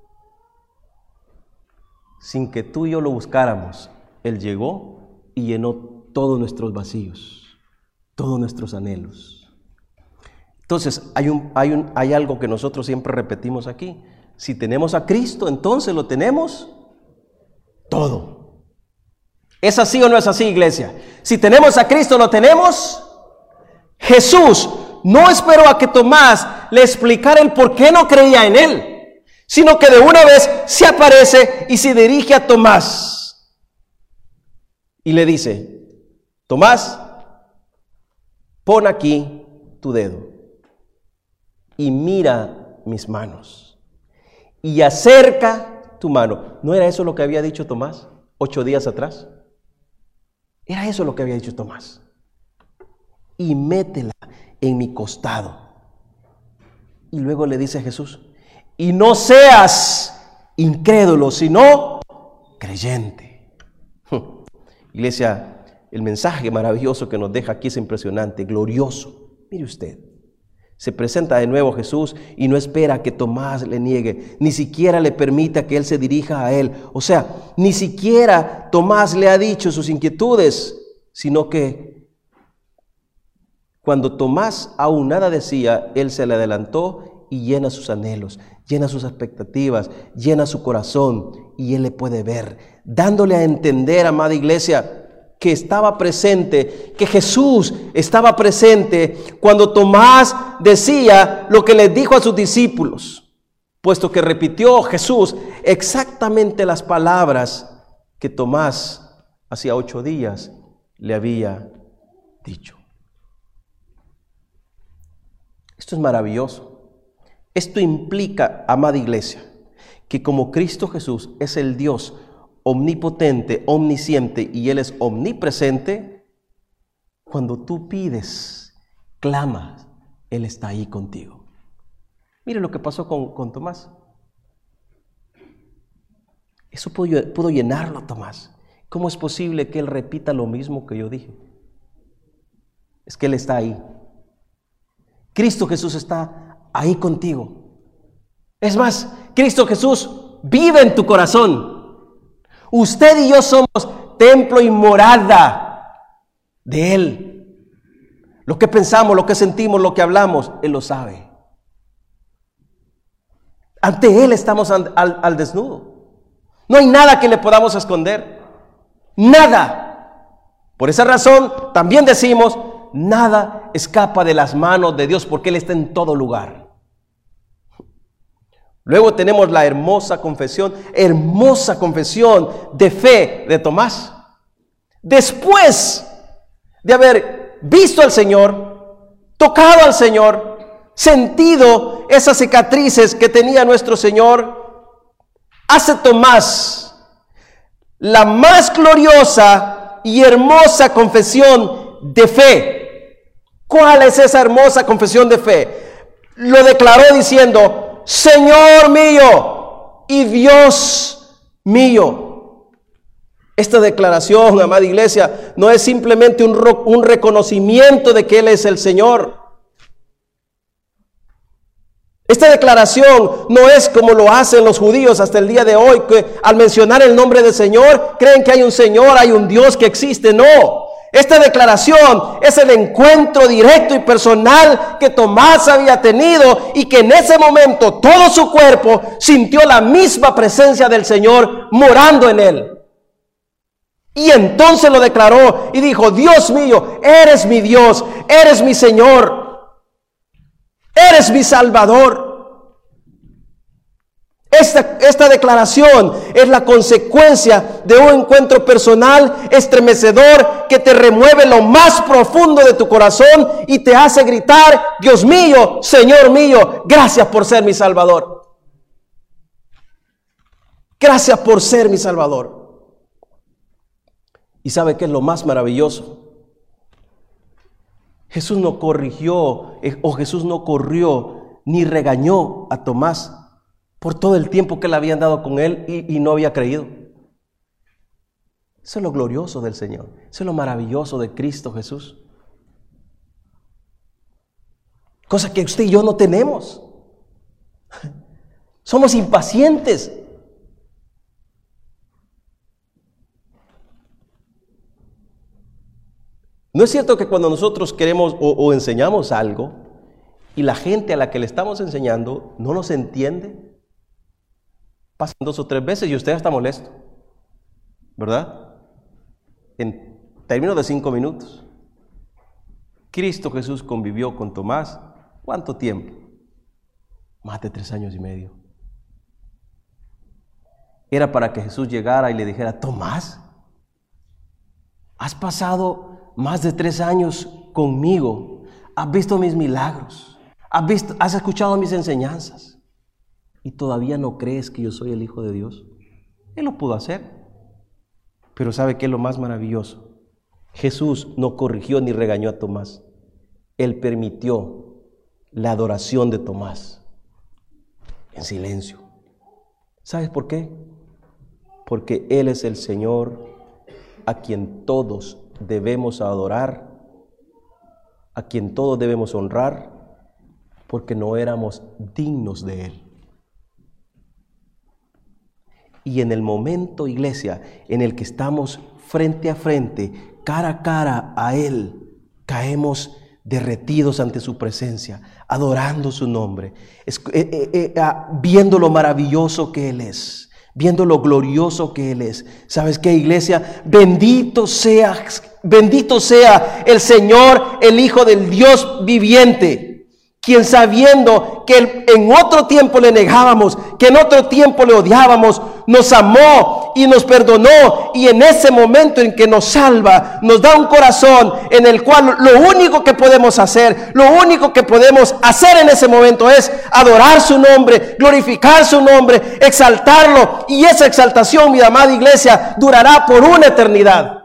Sin que tú y yo lo buscáramos, Él llegó y llenó todos nuestros vacíos, todos nuestros anhelos. Entonces, hay algo que nosotros siempre repetimos aquí. Si tenemos a Cristo, entonces lo tenemos todo. ¿Es así o no es así, iglesia? Si tenemos a Cristo, lo tenemos. Jesús no esperó a que Tomás le explicara el por qué no creía en él, sino que de una vez se aparece y se dirige a Tomás y le dice: Tomás, pon aquí tu dedo y mira mis manos y acerca tu mano. ¿No era eso lo que había dicho Tomás 8 días atrás? Era eso lo que había dicho Tomás. Y métela en mi costado. Y luego le dice a Jesús: y no seas incrédulo, sino creyente. Iglesia, el mensaje maravilloso que nos deja aquí es impresionante, glorioso. Mire usted, se presenta de nuevo Jesús y no espera que Tomás le niegue, ni siquiera le permita que él se dirija a él. O sea, ni siquiera Tomás le ha dicho sus inquietudes, sino que cuando Tomás aún nada decía, él se le adelantó y llena sus anhelos, llena sus expectativas, llena su corazón, y él le puede ver, dándole a entender, amada iglesia, que estaba presente, que Jesús estaba presente cuando Tomás decía lo que les dijo a sus discípulos, puesto que repitió Jesús exactamente las palabras que Tomás hacía 8 días le había dicho. Esto es maravilloso. Esto implica, amada iglesia, que como Cristo Jesús es el Dios omnipotente, omnisciente, y Él es omnipresente, cuando tú pides, clamas, Él está ahí contigo. Mire lo que pasó con Tomás. Eso pudo llenarlo a Tomás. ¿Cómo es posible que Él repita lo mismo que yo dije? Es que Él está ahí. Cristo Jesús está ahí contigo. Es más, Cristo Jesús vive en tu corazón. Usted y yo somos templo y morada de Él. Lo que pensamos, lo que sentimos, lo que hablamos, Él lo sabe. Ante Él estamos al desnudo. No hay nada que le podamos esconder. Nada. Por esa razón también decimos: nada escapa de las manos de Dios, porque Él está en todo lugar. Luego tenemos la hermosa confesión de fe de Tomás. Después de haber visto al Señor, tocado al Señor, sentido esas cicatrices que tenía nuestro Señor, hace Tomás la más gloriosa y hermosa confesión de fe. ¿Cuál es esa hermosa confesión de fe? Lo declaró diciendo: Señor mío y Dios mío. Esta declaración, amada iglesia, no es simplemente un reconocimiento de que Él es el Señor. Esta declaración no es como lo hacen los judíos hasta el día de hoy, que al mencionar el nombre del Señor creen que hay un Señor, hay un Dios que existe. No. Esta declaración es el encuentro directo y personal que Tomás había tenido, y que en ese momento todo su cuerpo sintió la misma presencia del Señor morando en él. Y entonces lo declaró y dijo: Dios mío, eres mi Dios, eres mi Señor, eres mi Salvador. Esta declaración es la consecuencia de un encuentro personal estremecedor que te remueve lo más profundo de tu corazón y te hace gritar: Dios mío, Señor mío, gracias por ser mi Salvador. Gracias por ser mi Salvador. ¿Y sabe qué es lo más maravilloso? Jesús no corrigió Jesús no corrió ni regañó a Tomás por todo el tiempo que le habían dado con él y no había creído. Eso es lo glorioso del Señor. Eso es lo maravilloso de Cristo Jesús. Cosa que usted y yo no tenemos. Somos impacientes. ¿No es cierto que cuando nosotros queremos o enseñamos algo Y la gente a la que le estamos enseñando no nos entiende. Pasan 2 o 3 veces y usted ya está molesto, ¿verdad? En términos de 5 minutos. Cristo Jesús convivió con Tomás, ¿cuánto tiempo? Más de 3 años y medio. Era para que Jesús llegara y le dijera: Tomás, has pasado más de 3 años conmigo, has visto mis milagros, has escuchado mis enseñanzas, y todavía no crees que yo soy el Hijo de Dios. Él lo pudo hacer, pero ¿sabe qué es lo más maravilloso? Jesús no corrigió ni regañó a Tomás. Él permitió la adoración de Tomás en silencio. ¿Sabes por qué? Porque Él es el Señor a quien todos debemos adorar, a quien todos debemos honrar, porque no éramos dignos de Él. Y en el momento, iglesia, en el que estamos frente a frente, cara a cara a Él, caemos derretidos ante su presencia, adorando su nombre, viendo lo maravilloso que Él es, viendo lo glorioso que Él es. ¿Sabes qué, iglesia? Bendito sea el Señor, el Hijo del Dios viviente, quien, sabiendo que en otro tiempo le negábamos, que en otro tiempo le odiábamos, nos amó y nos perdonó, y en ese momento en que nos salva, nos da un corazón en el cual lo único que podemos hacer, en ese momento es adorar su nombre, glorificar su nombre, exaltarlo, y esa exaltación, mi amada iglesia, durará por una eternidad,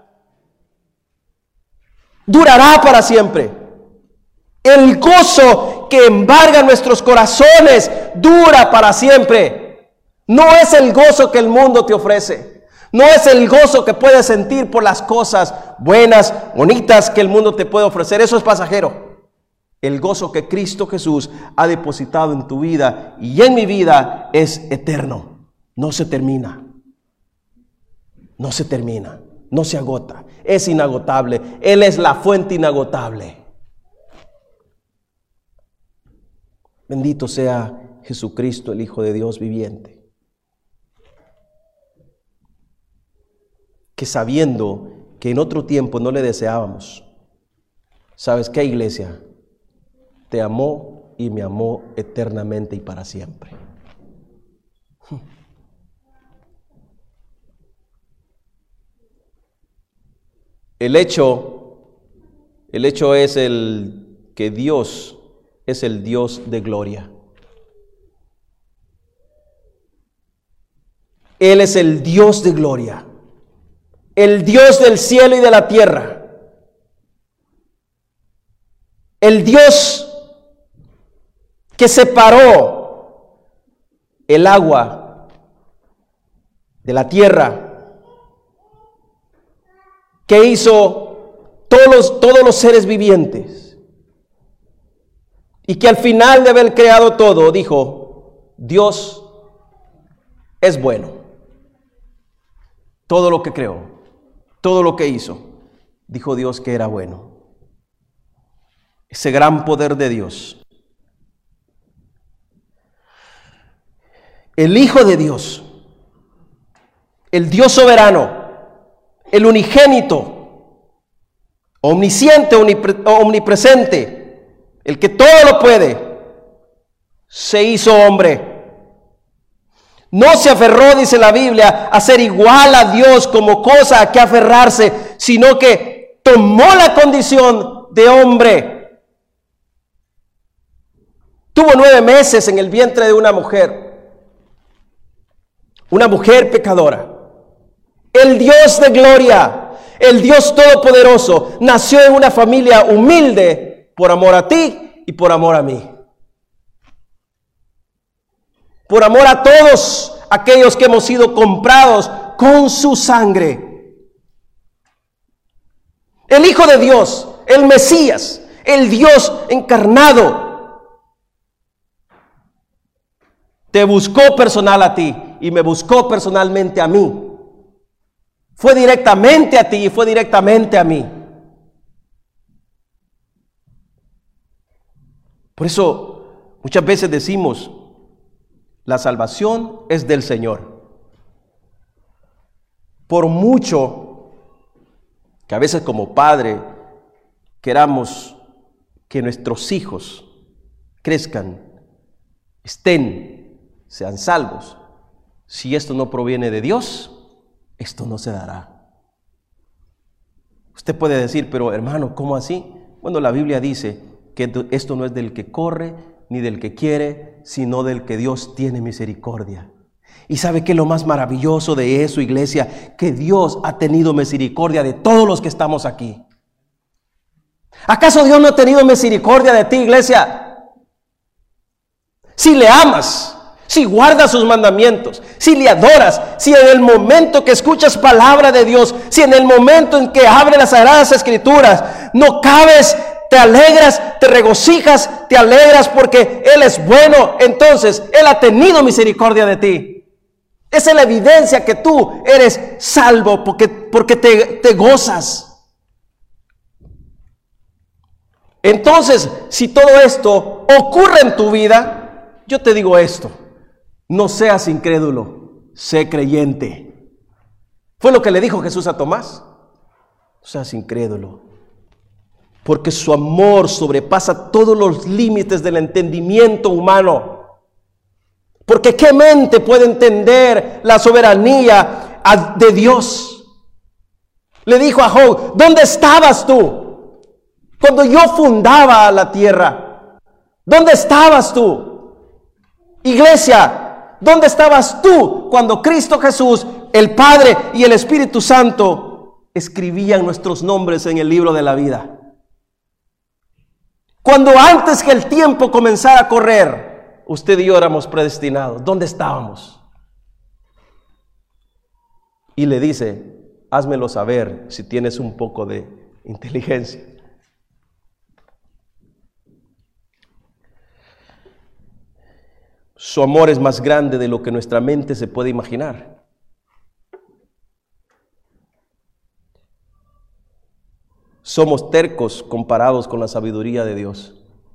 durará para siempre. El gozo que embarga nuestros corazones dura para siempre. No es el gozo que el mundo te ofrece. No es el gozo que puedes sentir por las cosas buenas, bonitas que el mundo te puede ofrecer. Eso es pasajero. El gozo que Cristo Jesús ha depositado en tu vida y en mi vida es eterno. No se termina. No se termina. No se agota. Es inagotable. Él es la fuente inagotable. Bendito sea Jesucristo, el Hijo de Dios viviente, que sabiendo que en otro tiempo no le deseábamos, ¿sabes qué, iglesia? Te amó y me amó eternamente y para siempre. El hecho es el que Dios es el Dios de gloria. Él es el Dios de gloria, el Dios del cielo y de la tierra, el Dios que separó el agua de la tierra, que hizo todos los seres vivientes, y que al final de haber creado todo dijo: Dios es bueno. Todo lo que creó, todo lo que hizo, dijo Dios que era bueno. Ese gran poder de Dios. El Hijo de Dios, el Dios soberano, el unigénito, omnisciente, omnipresente, el que todo lo puede, se hizo hombre. No se aferró, dice la Biblia, a ser igual a Dios como cosa a que aferrarse, sino que tomó la condición de hombre. Tuvo 9 meses en el vientre de una mujer pecadora. El Dios de gloria, el Dios todopoderoso, nació en una familia humilde, por amor a ti y por amor a mí. Por amor a todos aquellos que hemos sido comprados con su sangre. El Hijo de Dios, el Mesías, el Dios encarnado, te buscó personal a ti y me buscó personalmente a mí. Fue directamente a ti y fue directamente a mí. Por eso muchas veces decimos, la salvación es del Señor. Por mucho que a veces como padre queramos que nuestros hijos crezcan, sean salvos, si esto no proviene de Dios, esto no se dará. Usted puede decir, pero hermano, ¿cómo así? Bueno, la Biblia dice que esto no es del que corre ni del que quiere, sino del que Dios tiene misericordia. ¿Y sabe qué es lo más maravilloso de eso, iglesia? Que Dios ha tenido misericordia de todos los que estamos aquí. ¿Acaso Dios no ha tenido misericordia de ti, iglesia? Si le amas, si guardas sus mandamientos, si le adoras, si en el momento que escuchas palabra de Dios, si en el momento en que abre las Sagradas Escrituras, no cabes, te alegras, te regocijas, te alegras porque Él es bueno, entonces Él ha tenido misericordia de ti. Esa es la evidencia que tú eres salvo porque te gozas. Entonces, si todo esto ocurre en tu vida, yo te digo esto: no seas incrédulo, sé creyente. Fue lo que le dijo Jesús a Tomás. No seas incrédulo, porque su amor sobrepasa todos los límites del entendimiento humano. Porque ¿qué mente puede entender la soberanía de Dios? Le dijo a Job, ¿dónde estabas tú cuando yo fundaba la tierra? ¿Dónde estabas tú? Iglesia, ¿dónde estabas tú cuando Cristo Jesús, el Padre y el Espíritu Santo escribían nuestros nombres en el libro de la vida? Cuando antes que el tiempo comenzara a correr, usted y yo éramos predestinados. ¿Dónde estábamos? Y le dice, házmelo saber si tienes un poco de inteligencia. Su amor es más grande de lo que nuestra mente se puede imaginar. Somos tercos comparados con la sabiduría de Dios.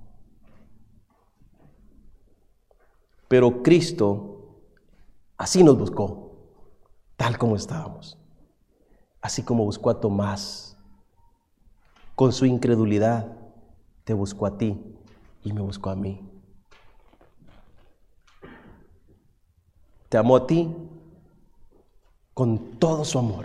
Pero Cristo así nos buscó, tal como estábamos. Así como buscó a Tomás, con su incredulidad, te buscó a ti y me buscó a mí. Te amó a ti con todo su amor.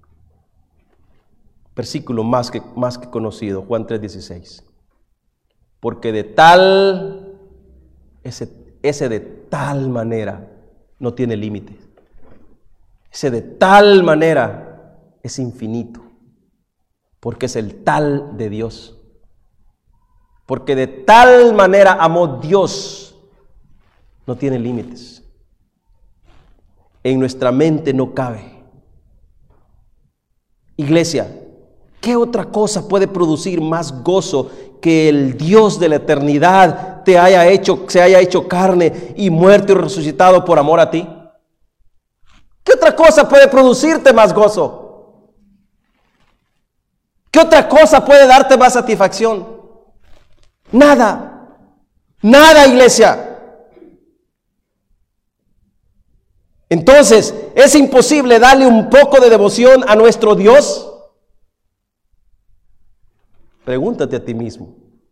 Versículo más que conocido, Juan 3:16. Porque de tal, ese de tal manera no tiene límites. Ese de tal manera es infinito. Porque es el tal de Dios. Porque de tal manera amó Dios, no tiene límites. En nuestra mente no cabe. Iglesia, ¿qué otra cosa puede producir más gozo que el Dios de la eternidad se haya hecho carne y muerto y resucitado por amor a ti? ¿Qué otra cosa puede producirte más gozo? ¿Qué otra cosa puede darte más satisfacción? Nada. Nada, iglesia. Entonces, ¿es imposible darle un poco de devoción a nuestro Dios? Pregúntate a ti mismo.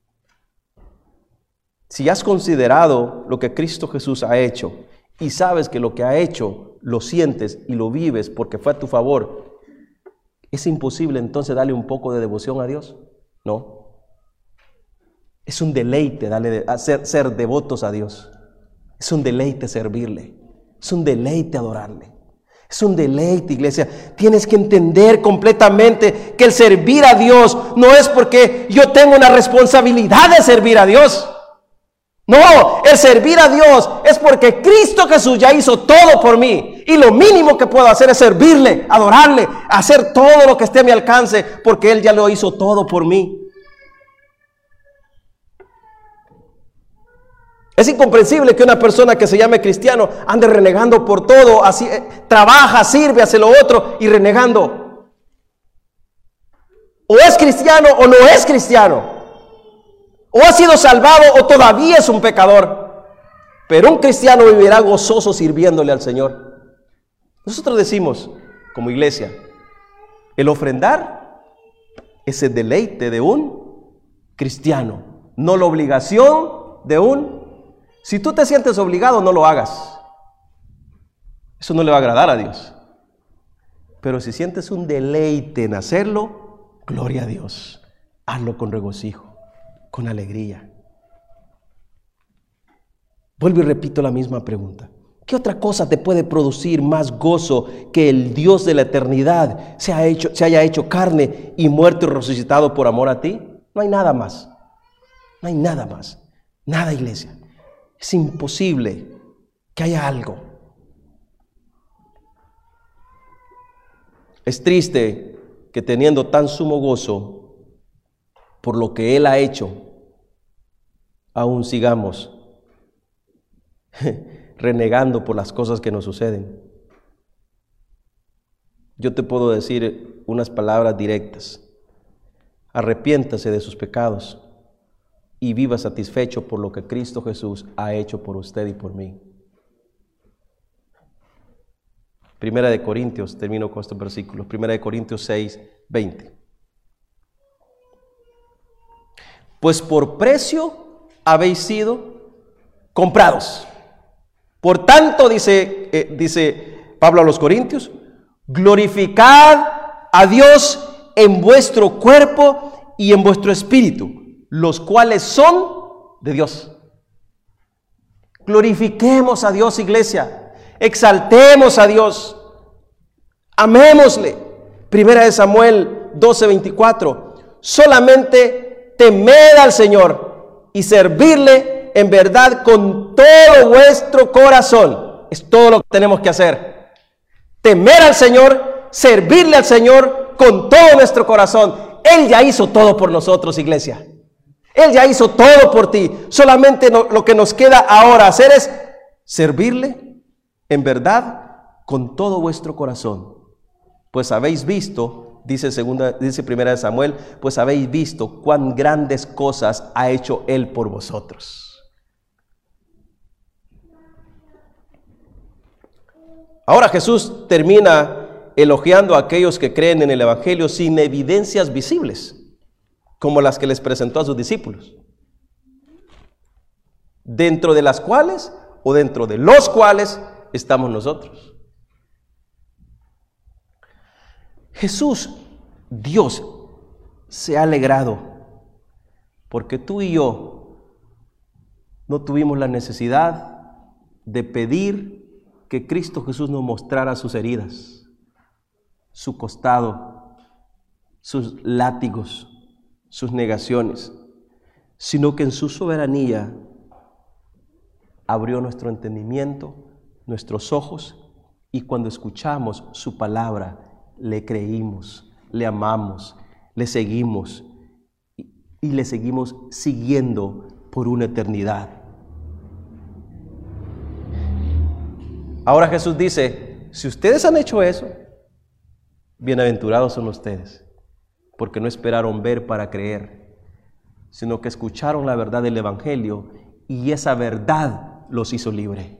Si has considerado lo que Cristo Jesús ha hecho y sabes que lo que ha hecho lo sientes y lo vives porque fue a tu favor, ¿es imposible entonces darle un poco de devoción a Dios? No. Es un deleite ser devotos a Dios. Es un deleite servirle. Es un deleite adorarle. Es un deleite, iglesia. Tienes que entender completamente que el servir a Dios no es porque yo tengo una responsabilidad de servir a Dios. No, el servir a Dios es porque Cristo Jesús ya hizo todo por mí. Y lo mínimo que puedo hacer es servirle, adorarle, hacer todo lo que esté a mi alcance, porque Él ya lo hizo todo por mí. Es incomprensible que una persona que se llame cristiano ande renegando por todo, así trabaja, sirve, hace lo otro y renegando. O es cristiano o no es cristiano. o ha sido salvado o todavía es un pecador. Pero un cristiano vivirá gozoso sirviéndole al Señor. Nosotros decimos, como iglesia, el ofrendar es el deleite de un cristiano, no la obligación de un... Si tú te sientes obligado, no lo hagas. Eso no le va a agradar a Dios. Pero si sientes un deleite en hacerlo, gloria a Dios. Hazlo con regocijo, con alegría. Vuelvo y repito la misma pregunta. ¿Qué otra cosa te puede producir más gozo que el Dios de la eternidad se haya hecho carne y muerto y resucitado por amor a ti? No hay nada más. No hay nada más. Nada, iglesia. Es imposible que haya algo. Es triste que teniendo tan sumo gozo por lo que Él ha hecho, aún sigamos renegando por las cosas que nos suceden. Yo te puedo decir unas palabras directas. Arrepiéntase de sus pecados y viva satisfecho por lo que Cristo Jesús ha hecho por usted y por mí. Primera de Corintios, termino con estos versículos. Primera de Corintios 6, 20. Pues por precio habéis sido comprados. Por tanto, dice Pablo a los Corintios, glorificad a Dios en vuestro cuerpo y en vuestro espíritu, los cuales son de Dios. Glorifiquemos a Dios, iglesia. Exaltemos a Dios. Amémosle. Primera de Samuel 12:24. Solamente temed al Señor y servirle en verdad con todo vuestro corazón. Es todo lo que tenemos que hacer. Temer al Señor, servirle al Señor con todo nuestro corazón. Él ya hizo todo por nosotros, iglesia. Él ya hizo todo por ti. Solamente lo que nos queda ahora hacer es servirle en verdad con todo vuestro corazón. Pues habéis visto, dice primera de Samuel, pues habéis visto cuán grandes cosas ha hecho Él por vosotros. Ahora Jesús termina elogiando a aquellos que creen en el Evangelio sin evidencias visibles, como las que les presentó a sus discípulos, dentro de las cuales o dentro de los cuales estamos nosotros. Jesús, Dios, se ha alegrado porque tú y yo no tuvimos la necesidad de pedir que Cristo Jesús nos mostrara sus heridas, su costado, sus látigos, sus negaciones, sino que en su soberanía abrió nuestro entendimiento, nuestros ojos, y cuando escuchamos su palabra, le creímos, le amamos, le seguimos y le seguimos siguiendo por una eternidad. Ahora Jesús dice, si ustedes han hecho eso, bienaventurados son ustedes, porque no esperaron ver para creer, sino que escucharon la verdad del Evangelio y esa verdad los hizo libre.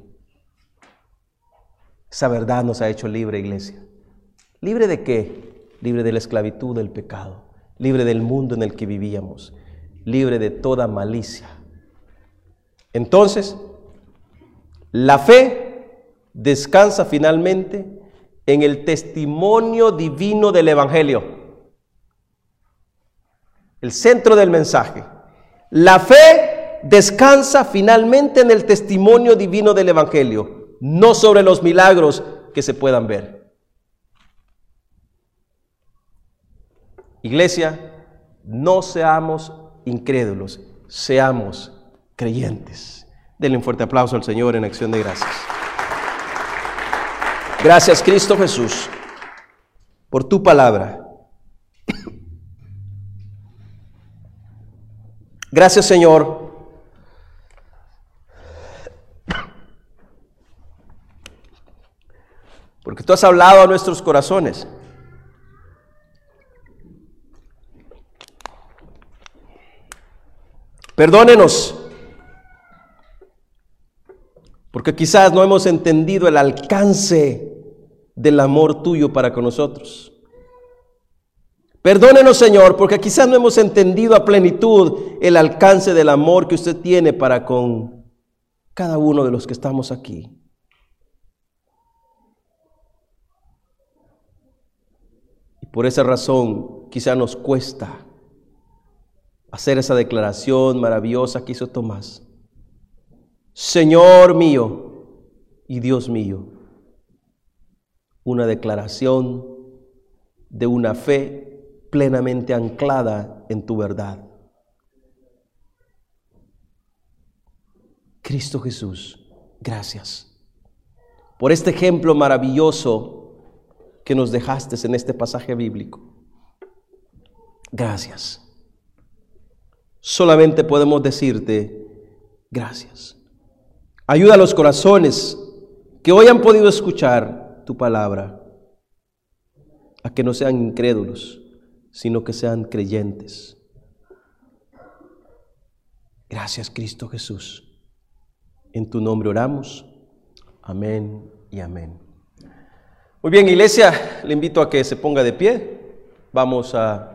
Esa verdad nos ha hecho libre, iglesia. ¿Libre de qué? Libre de la esclavitud del pecado, libre del mundo en el que vivíamos, libre de toda malicia. Entonces, la fe descansa finalmente en el testimonio divino del Evangelio. El centro del mensaje. La fe descansa finalmente en el testimonio divino del Evangelio, no sobre los milagros que se puedan ver. Iglesia, no seamos incrédulos, seamos creyentes. Denle un fuerte aplauso al Señor en acción de gracias. Gracias, Cristo Jesús, por tu palabra. Gracias, Señor, porque tú has hablado a nuestros corazones. Pero Perdónenos, porque quizás no hemos entendido el alcance del amor tuyo para con nosotros. Perdónenos, Señor, porque quizás no hemos entendido a plenitud el alcance del amor que usted tiene para con cada uno de los que estamos aquí. Y por esa razón quizás nos cuesta hacer esa declaración maravillosa que hizo Tomás. Señor mío y Dios mío. Una declaración de una fe plenamente anclada en tu verdad. Cristo Jesús, gracias por este ejemplo maravilloso que nos dejaste en este pasaje bíblico. Gracias. Solamente podemos decirte gracias. Ayuda a los corazones que hoy han podido escuchar tu palabra a que no sean incrédulos, sino que sean creyentes. Gracias, Cristo Jesús. En tu nombre oramos. Amén y amén. Muy bien, iglesia, le invito a que se ponga de pie. Vamos a